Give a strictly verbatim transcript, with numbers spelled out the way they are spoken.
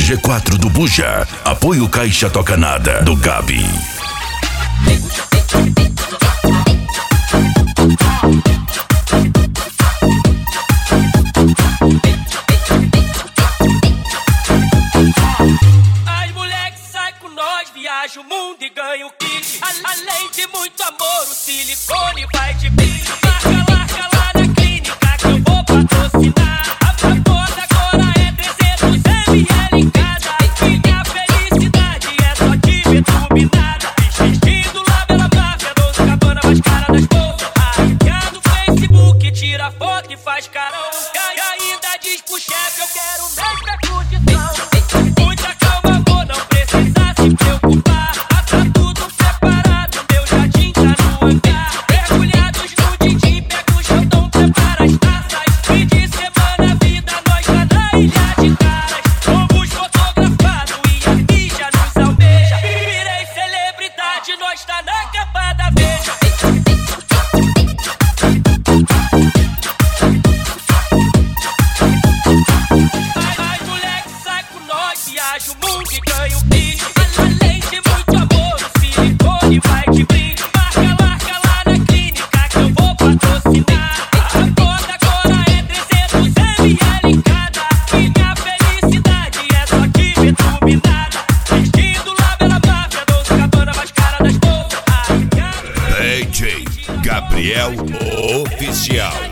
G quatro do Buja. Apoio Caixa Toca Nada do Gabi. As moleques saem com nós, viaja o mundo e ganha o kit. A- Além de muito amor, o silicone vai de brinde. Marca, larga lá na clínica que eu vou patrocinar. A a moda agora é trezentos mililitros em cada. Minha felicidade é só te ver turbinada. Vestido lá pela máfia, doce cabana mais cara das bolsas. Arranca no Facebook, tira foto e faz carão. E ainda diz pro chefe, eu quero mesmo é curtição. Muita calma, amor, não precisa se preocupar. Tá tudo separado, meu jardim tá no hangar. Mergulhados no din-din, pega o chão, prepara as taças. Fim de semana, vida, nós tá na ilha de caras. Fomos fotografados e a mídia nos almeja. Virei celebridade, nós tá na capa da Veja. As moleques saem com nós, viaja o mundo e ganha o kit. Além de muito amor, o silicone vai de brinde. Marca, larga lá na clínica que eu vou patrocinar. A moda agora é trezentos mililitros em cada. Minha felicidade é só te ver turbinada. Vestido lá pela máfia, doce cabana mais cara das bolsas. D J Gabriel Oficial.